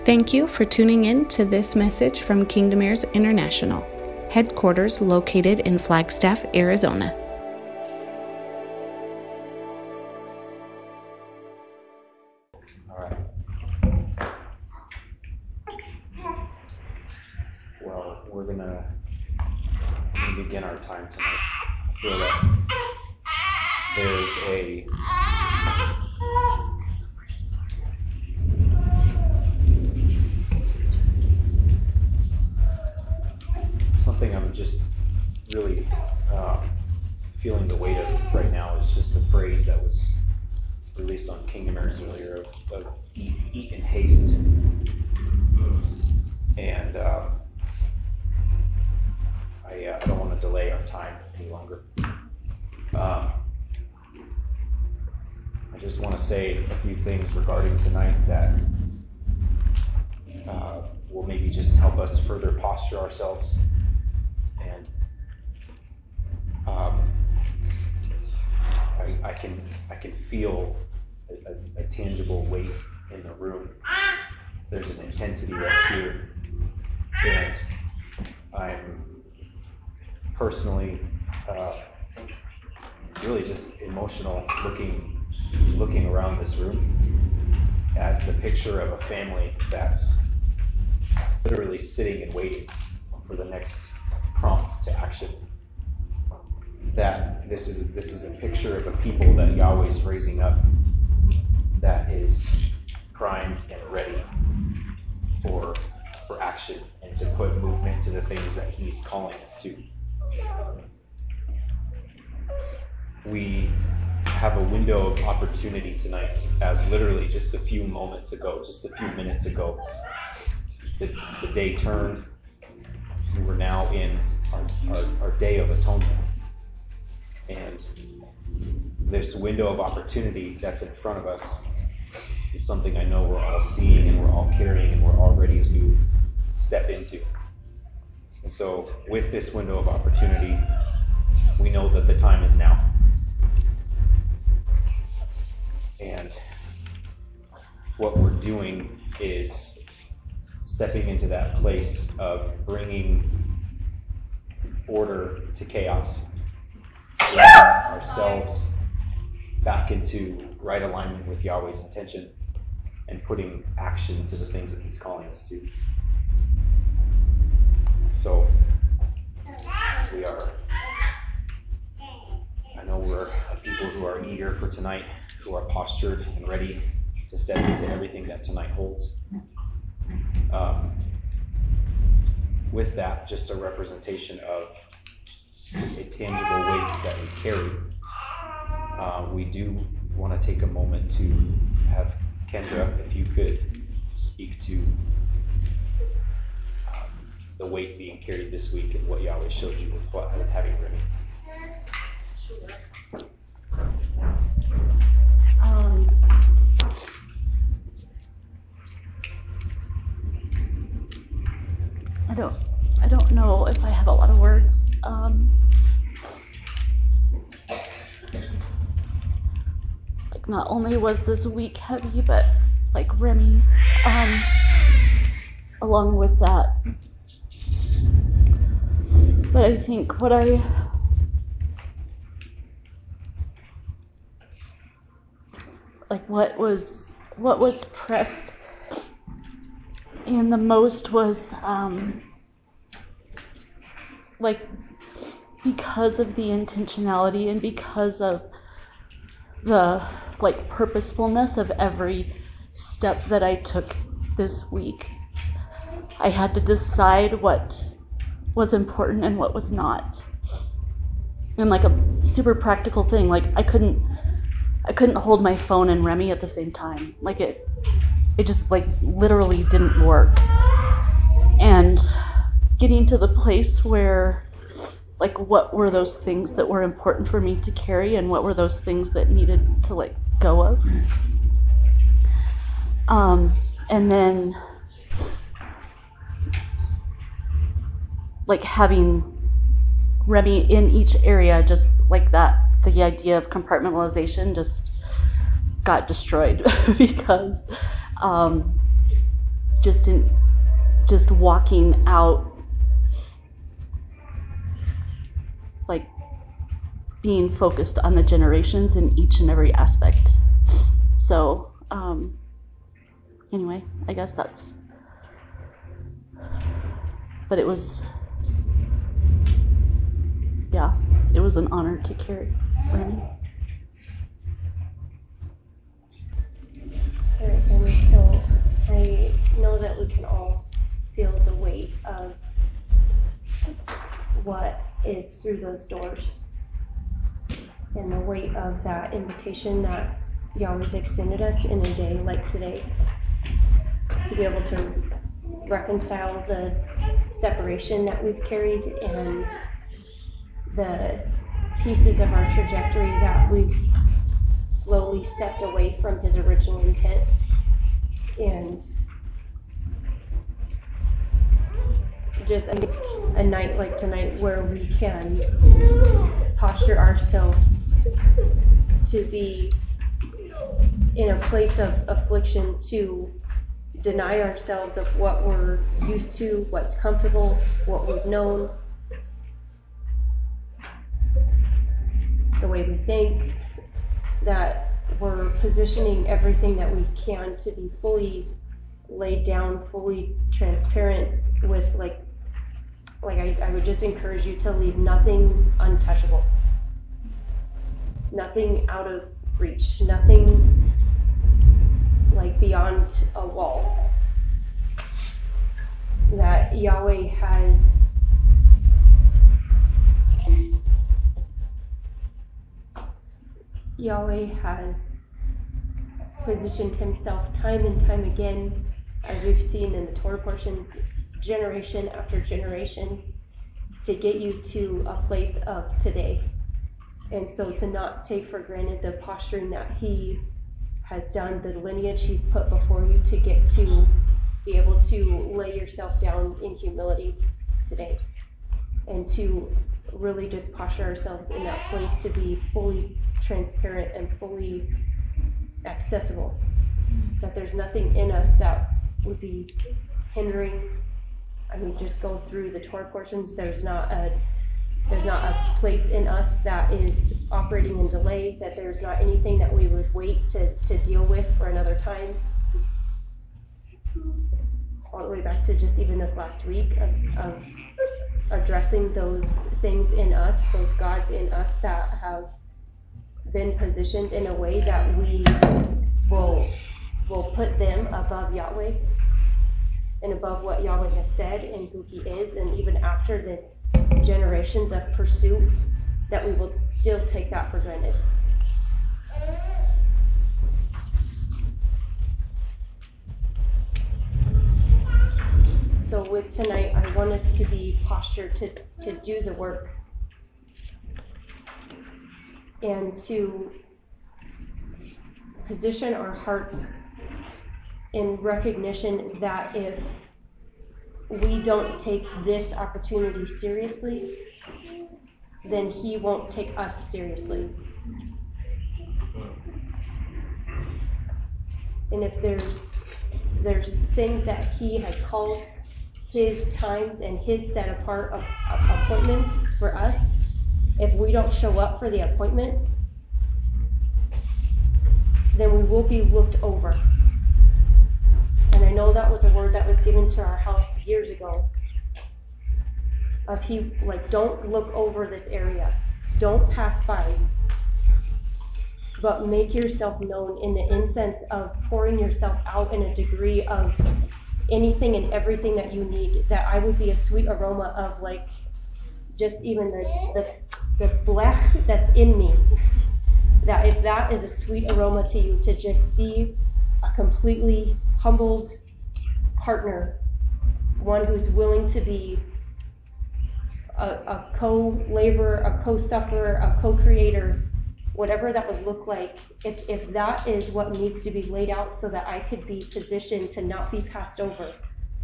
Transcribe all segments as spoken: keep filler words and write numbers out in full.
Thank you for tuning in to this message from Kingdom Heirs International, headquarters located in Flagstaff, Arizona. All right. Well, we're gonna, we're gonna begin our time tonight. I feel that there's a something I'm just really um, feeling the weight of right now is just the phrase that was released on Kingdom Heirs earlier of, of eat, eat in haste. And um, I, uh, I don't want to delay our time any longer. Um, I just want to say a few things regarding tonight that uh, will maybe just help us further posture ourselves. And um, I, I can I can feel a, a, a tangible weight in the room. There's an intensity that's here, and I'm personally uh, really just emotional looking looking around this room at the picture of a family that's literally sitting and waiting for the next prompt to action. That this is this is a picture of a people that Yahweh's raising up, that is primed and ready for for action and to put movement to the things that He's calling us to. We have a window of opportunity tonight, as literally just a few moments ago, just a few minutes ago, the, the day turned. We're now in our, our, our day of atonement. And this window of opportunity that's in front of us is something I know we're all seeing and we're all carrying and we're all ready to step into. And so with this window of opportunity, we know that the time is now. And what we're doing is stepping into that place of bringing order to chaos, bringing ourselves back into right alignment with Yahweh's intention, and putting action to the things that He's calling us to. So we are, I know we're a people who are eager for tonight, who are postured and ready to step into everything that tonight holds. Um, with that, just a representation of a tangible weight that we carry. Uh, we do want to take a moment to have Kendra, if you could speak to um, the weight being carried this week and what Yahweh showed you with what with having Remy. Sure. Um, I don't, I don't know if I have a lot of words. Um, like not only was this week heavy, but like Remy, um, along with that. But I think what I like what was what was pressed in the most was um, like because of the intentionality and because of the like purposefulness of every step that I took this week. I had to decide what was important and what was not. And like a super practical thing, like I couldn't I couldn't hold my phone and Remy at the same time. Like it it just like literally didn't work. And getting to the place where like what were those things that were important for me to carry and what were those things that needed to let go of. Um, and then like having Remy in each area, just like that, the idea of compartmentalization just got destroyed because um, just in just walking out, like being focused on the generations in each and every aspect. So um, anyway, I guess that's, but it was, yeah, it was an honor to carry Remy. All right, family, so I know that we can all feel the weight of what is through those doors and the weight of that invitation that Yahweh's extended us in a day like today to be able to reconcile the separation that we've carried and the pieces of our trajectory that we've slowly stepped away from his original intent. And just a, a night like tonight where we can posture ourselves to be in a place of affliction, to deny ourselves of what we're used to, what's comfortable, what we've known, the way we think, that we're positioning everything that we can to be fully laid down, fully transparent with like like I, I would just encourage you to leave nothing untouchable, nothing out of reach, nothing like beyond a wall. That Yahweh has Yahweh has positioned himself time and time again, as we've seen in the Torah portions, generation after generation, to get you to a place of today. And so to not take for granted the posturing that he has done, the lineage he's put before you to get to be able to lay yourself down in humility today. And to really just posture ourselves in that place to be fully transparent and fully accessible. That there's nothing in us that would be hindering. I mean, just go through the Torah portions. There's not a there's not a place in us that is operating in delay, that there's not anything that we would wait to, to deal with for another time. All the way back to just even this last week of, of addressing those things in us, those gods in us that have been positioned in a way that we will will put them above Yahweh and above what Yahweh has said and who he is, and even after the generations of pursuit, that we will still take that for granted. So with tonight, I want us to be postured to, to do the work and to position our hearts in recognition that if we don't take this opportunity seriously, then he won't take us seriously. And if there's there's things that he has called his times and his set apart of, of appointments for us, if we don't show up for the appointment, then we will be looked over. And I know that was a word that was given to our house years ago. Of he, like, don't look over this area. Don't pass by. But make yourself known in the incense of pouring yourself out in a degree of anything and everything that you need, that I would be a sweet aroma of, like, just even the, the, the blech that's in me. That if that is a sweet aroma to you, to just see a completely humbled partner, one who's willing to be a, a co-laborer, a co-sufferer, a co-creator, whatever that would look like, if, if that is what needs to be laid out so that I could be positioned to not be passed over,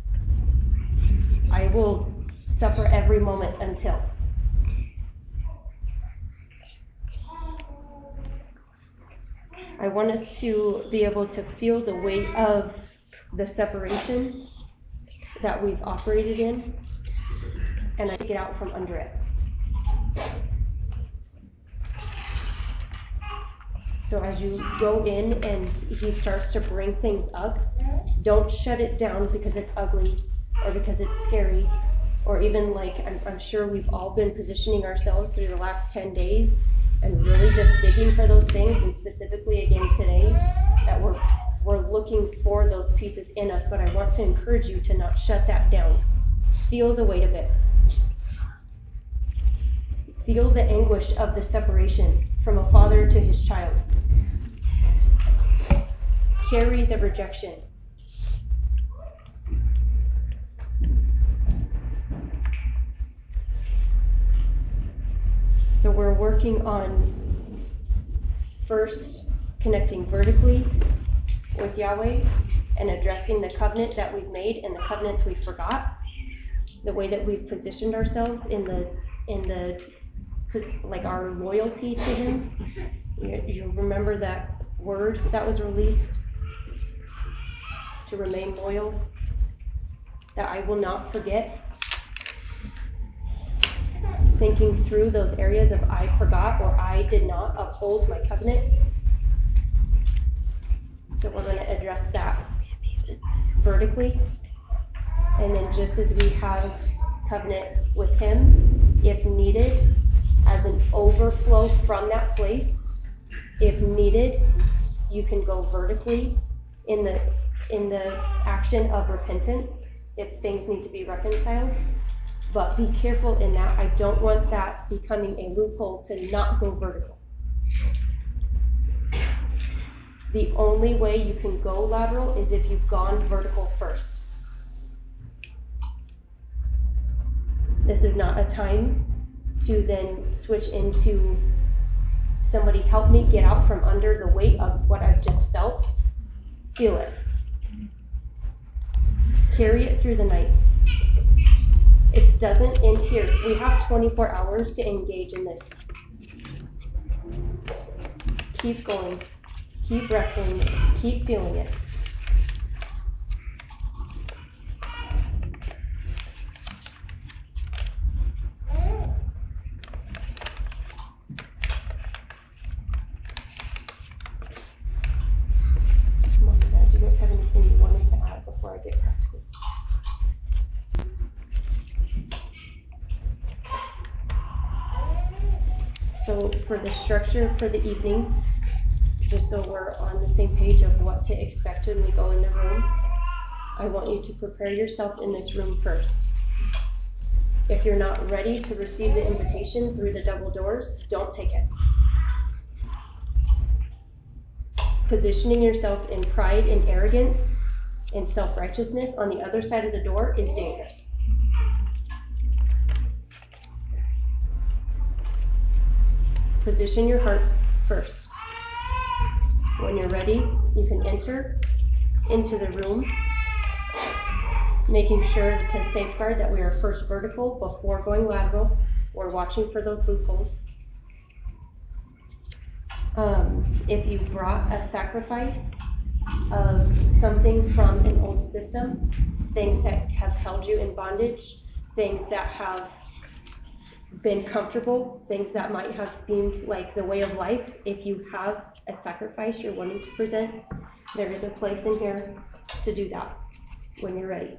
I will suffer every moment until. I want us to be able to feel the weight of the separation that we've operated in, and I get out from under it. So as you go in and he starts to bring things up, don't shut it down because it's ugly or because it's scary, or even like I'm, I'm sure we've all been positioning ourselves through the last ten days and really just digging for those things, and specifically again today that we're we're looking for those pieces in us. But I want to encourage you to not shut that down. Feel the weight of it. Feel the anguish of the separation from a father to his child. Carry the rejection. So we're working on first connecting vertically with Yahweh and addressing the covenant that we've made and the covenants we forgot, the way that we've positioned ourselves in the in the like our loyalty to him. You, you remember that word that was released, to remain loyal, that I will not forget. Thinking through those areas of I forgot or I did not uphold my covenant. So we're going to address that vertically. And then just as we have covenant with him, if needed, as an overflow from that place, if needed, you can go vertically in the in the action of repentance if things need to be reconciled. But be careful in that. I don't want that becoming a loophole to not go vertical. The only way you can go lateral is if you've gone vertical first. This is not a time to then switch into somebody help me get out from under the weight of what I've just felt. Feel it. Carry it through the night. It doesn't end here. We have twenty-four hours to engage in this. Keep going. Keep wrestling. Keep feeling it. Mom and Dad, do you guys have anything you wanted to add before I get practical? So for the structure for the evening, just so we're on the same page of what to expect when we go in the room, I want you to prepare yourself in this room first. If you're not ready to receive the invitation through the double doors, don't take it. Positioning yourself in pride and arrogance and self-righteousness on the other side of the door is dangerous. Position your hearts first. When you're ready, you can enter into the room, making sure to safeguard that we are first vertical before going lateral. We're watching for those loopholes. Um, if you brought a sacrifice of something from an old system, things that have held you in bondage, things that have been comfortable, things that might have seemed like the way of life, if you have a sacrifice you're wanting to present, there is a place in here to do that when you're ready.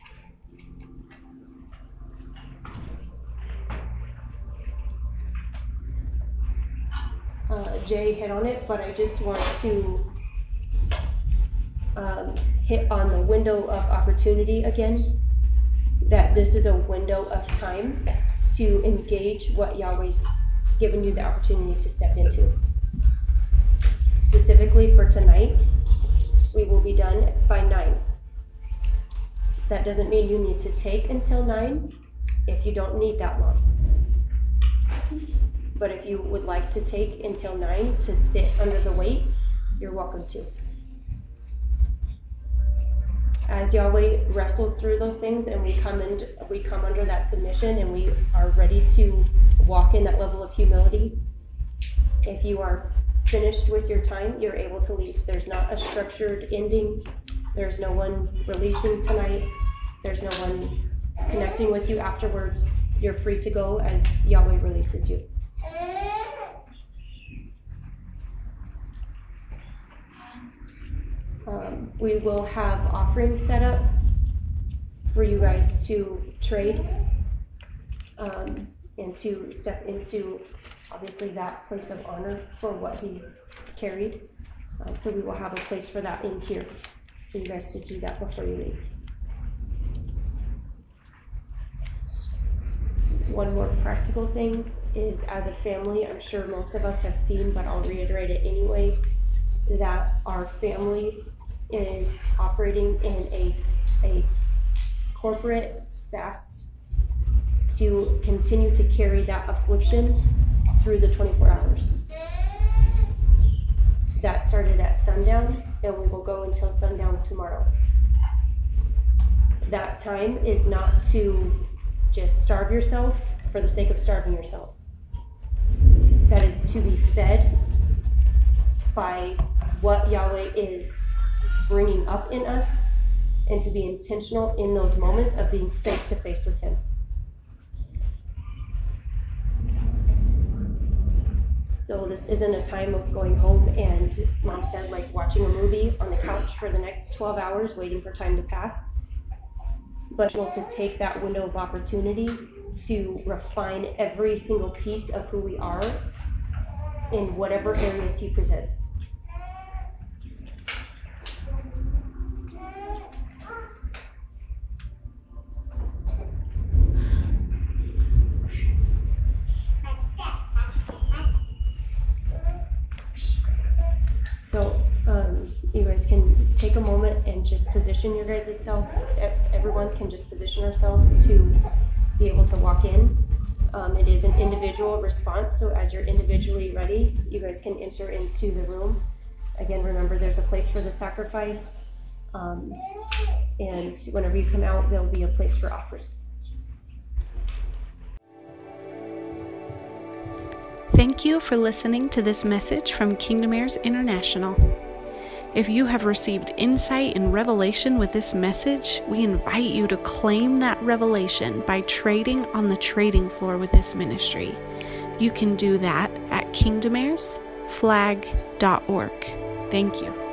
Uh, Jay hit on it, but I just want to um, hit on the window of opportunity again, that this is a window of time to engage what Yahweh's given you the opportunity to step into. Specifically for tonight, we will be done by nine. That doesn't mean you need to take until nine if you don't need that long. But if you would like to take until nine to sit under the weight, you're welcome to. As Yahweh wrestles through those things and we come in, we come under that submission and we are ready to walk in that level of humility, if you are finished with your time, you're able to leave. There's not a structured ending. There's no one releasing tonight. There's no one connecting with you afterwards. You're free to go as Yahweh releases you. Um, we will have offerings set up for you guys to trade um, and to step into, obviously, that place of honor for what he's carried. Um, so we will have a place for that in here for you guys to do that before you leave. One more practical thing is, as a family, I'm sure most of us have seen, but I'll reiterate it anyway, that our family is operating in a, a corporate fast to continue to carry that affliction through the twenty-four hours. That started at sundown, and we will go until sundown tomorrow. That time is not to just starve yourself for the sake of starving yourself. That is to be fed by what Yahweh is bringing up in us, and to be intentional in those moments of being face to face with him. So this isn't a time of going home and, Mom said, like watching a movie on the couch for the next twelve hours waiting for time to pass, but to take that window of opportunity to refine every single piece of who we are in whatever areas he presents. So um, you guys can take a moment and just position your guys' self. Everyone can just position ourselves to be able to walk in. Um, it is an individual response, so as you're individually ready, you guys can enter into the room. Again, remember there's a place for the sacrifice, um, and whenever you come out, there'll be a place for offering. Thank you for listening to this message from Kingdom Heirs International. If you have received insight and revelation with this message, we invite you to claim that revelation by trading on the trading floor with this ministry. You can do that at kingdom heirs flag dot org. Thank you.